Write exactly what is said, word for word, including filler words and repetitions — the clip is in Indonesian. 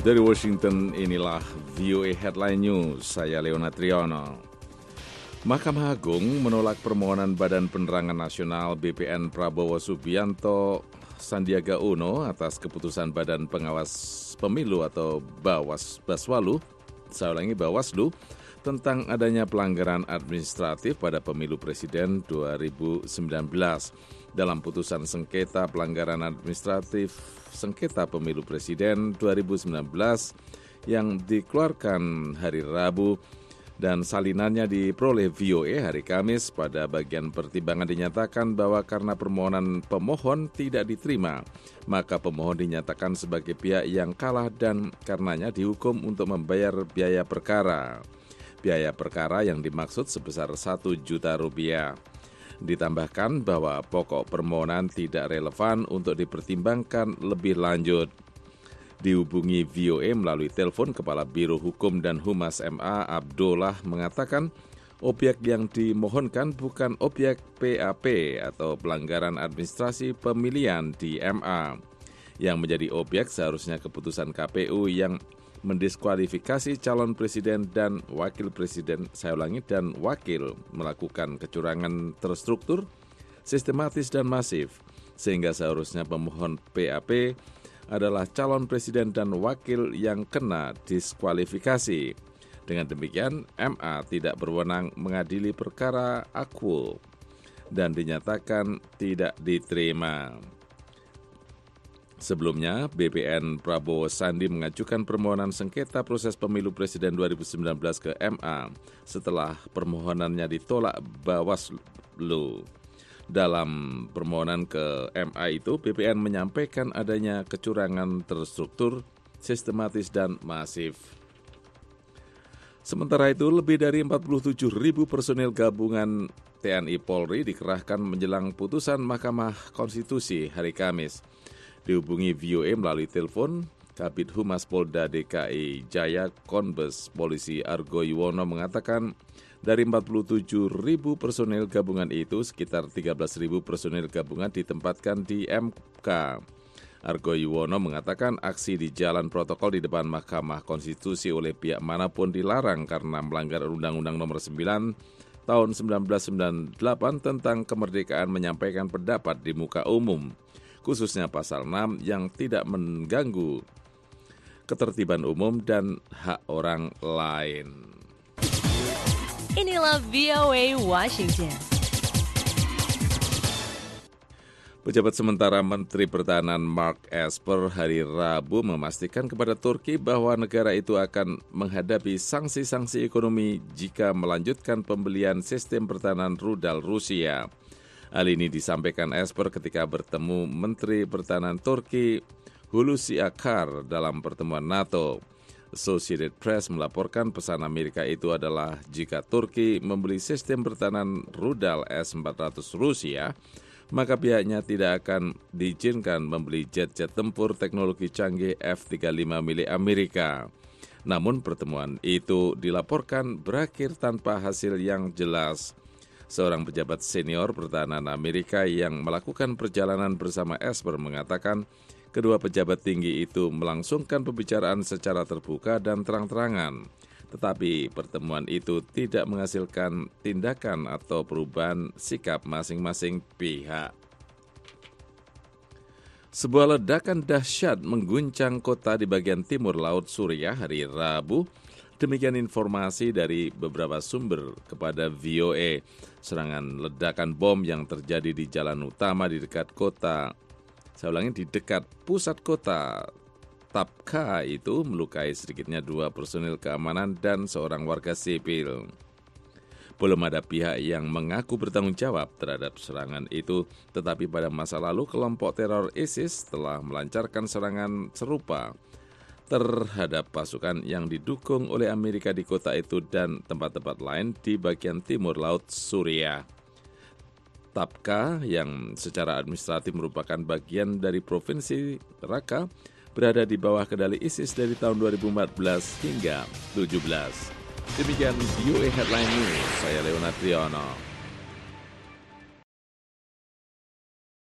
Dari Washington, inilah V O A Headline News, saya Leona Triyono. Mahkamah Agung menolak permohonan Badan Penerangan Nasional B P N Prabowo Subianto Sandiaga Uno atas keputusan Badan Pengawas Pemilu atau Bawas Baswalu, saya ulangi Bawaslu, tentang adanya pelanggaran administratif pada pemilu presiden dua ribu sembilan belas. Dalam putusan sengketa pelanggaran administratif sengketa pemilu presiden dua ribu sembilan belas yang dikeluarkan hari Rabu dan salinannya diperoleh V O A hari Kamis, pada bagian pertimbangan dinyatakan bahwa karena permohonan pemohon tidak diterima, maka pemohon dinyatakan sebagai pihak yang kalah dan karenanya dihukum untuk membayar biaya perkara. Biaya perkara yang dimaksud sebesar satu juta rupiah. Ditambahkan bahwa pokok permohonan tidak relevan untuk dipertimbangkan lebih lanjut. Dihubungi V O A melalui telepon, Kepala Biro Hukum dan Humas M A Abdullah mengatakan objek yang dimohonkan bukan objek P A P atau pelanggaran administrasi pemilihan di M A. Yang menjadi objek seharusnya keputusan K P U yang mendiskualifikasi calon presiden dan wakil presiden, saya ulangi, dan wakil melakukan kecurangan terstruktur, sistematis dan masif, sehingga seharusnya pemohon P A P adalah calon presiden dan wakil yang kena diskualifikasi. Dengan demikian, M A tidak berwenang mengadili perkara akwo dan dinyatakan tidak diterima. Sebelumnya, B P N Prabowo Sandi mengajukan permohonan sengketa proses pemilu presiden dua ribu sembilan belas ke M A setelah permohonannya ditolak Bawaslu. Dalam permohonan ke M A itu, B P N menyampaikan adanya kecurangan terstruktur, sistematis, dan masif. Sementara itu, lebih dari empat puluh tujuh ribu personil gabungan T N I Polri dikerahkan menjelang putusan Mahkamah Konstitusi hari Kamis. Dihubungi V O A melalui telepon, Kabid Humas Polda D K I Jaya Kombes Polisi Argo Yuwono mengatakan dari empat puluh tujuh ribu personil gabungan itu, sekitar tiga belas ribu personil gabungan ditempatkan di M K. Argo Yuwono mengatakan aksi di jalan protokol di depan Mahkamah Konstitusi oleh pihak manapun dilarang karena melanggar Undang-Undang Nomor sembilan Tahun seribu sembilan ratus sembilan puluh delapan tentang kemerdekaan menyampaikan pendapat di muka umum, khususnya pasal enam yang tidak mengganggu ketertiban umum dan hak orang lain. Inilah V O A Washington. Pejabat sementara Menteri Pertahanan Mark Esper hari Rabu memastikan kepada Turki bahwa negara itu akan menghadapi sanksi-sanksi ekonomi jika melanjutkan pembelian sistem pertahanan rudal Rusia. Hal ini disampaikan Esper ketika bertemu Menteri Pertahanan Turki Hulusi Akar dalam pertemuan NATO. Associated Press melaporkan pesan Amerika itu adalah jika Turki membeli sistem pertahanan rudal S empat ratus Rusia, maka pihaknya tidak akan diizinkan membeli jet-jet tempur teknologi canggih F tiga puluh lima milik Amerika. Namun pertemuan itu dilaporkan berakhir tanpa hasil yang jelas. Seorang pejabat senior pertahanan Amerika yang melakukan perjalanan bersama Esper mengatakan kedua pejabat tinggi itu melangsungkan pembicaraan secara terbuka dan terang-terangan. Tetapi pertemuan itu tidak menghasilkan tindakan atau perubahan sikap masing-masing pihak. Sebuah ledakan dahsyat mengguncang kota di bagian timur laut Suriah hari Rabu. Demikian informasi dari beberapa sumber kepada V O A. Serangan ledakan bom yang terjadi di jalan utama di dekat kota, saya ulangi, di dekat pusat kota Tabqa itu melukai sedikitnya dua personil keamanan dan seorang warga sipil. Belum ada pihak yang mengaku bertanggung jawab terhadap serangan itu, tetapi pada masa lalu kelompok teror ISIS telah melancarkan serangan serupa terhadap pasukan yang didukung oleh Amerika di kota itu dan tempat-tempat lain di bagian timur laut Suriah. Tabqa yang secara administratif merupakan bagian dari provinsi Raqqa berada di bawah kendali ISIS dari tahun dua ribu empat belas hingga tujuh belas. Demikian V O A Headline News, saya Leona Triyono.